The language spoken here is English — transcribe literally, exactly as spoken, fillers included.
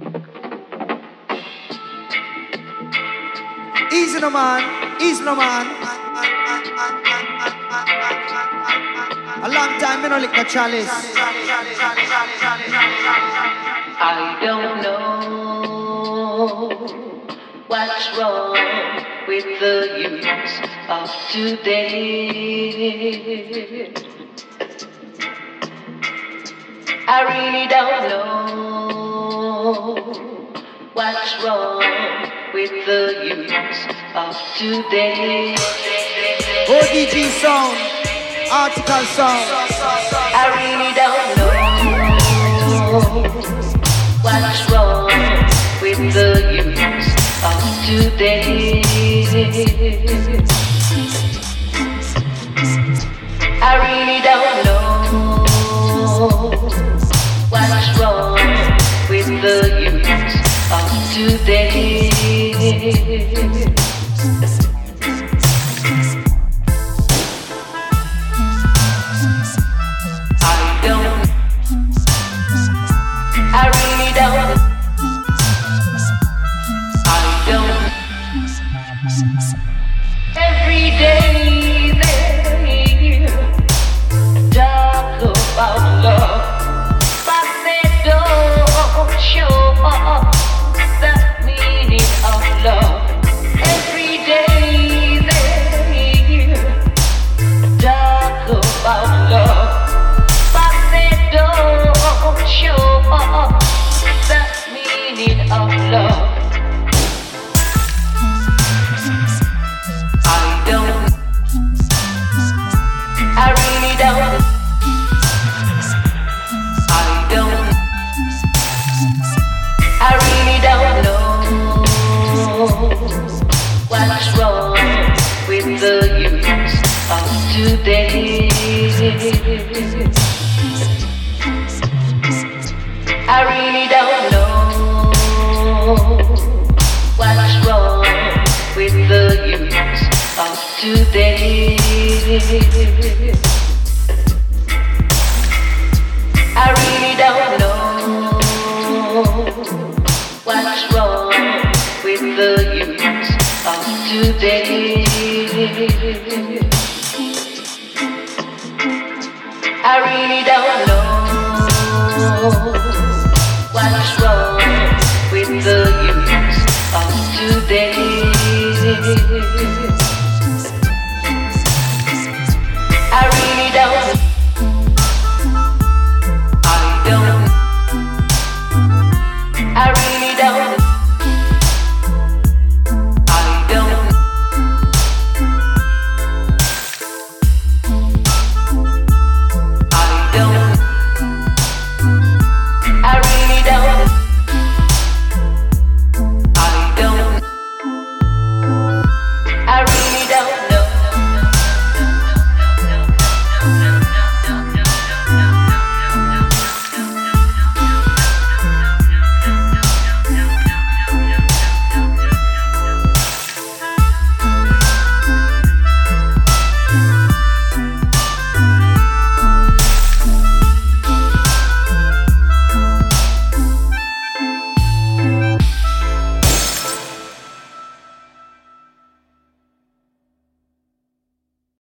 Easy no man, easy no man. A long time me no lick the chalice. I don't know what's wrong with the youth of today. I really don't know what's wrong with the youth of today. O D G sound, article sound. I really don't know what's wrong with the youth of today. I really don't know what's wrong with the youth of today. I don't, I really don't, I don't. Every day they talk about love, but they don't show the meaning of love. Every day they talk about love, but they don't show the meaning of love. I don't, I really don't, I don't, I really don't know what's wrong with the youth of today. I really don't know what's wrong with the youth of today. I really don't know what's wrong with the youth of today. I really don't know what's wrong with the youth of today. I really don't, I don't, I really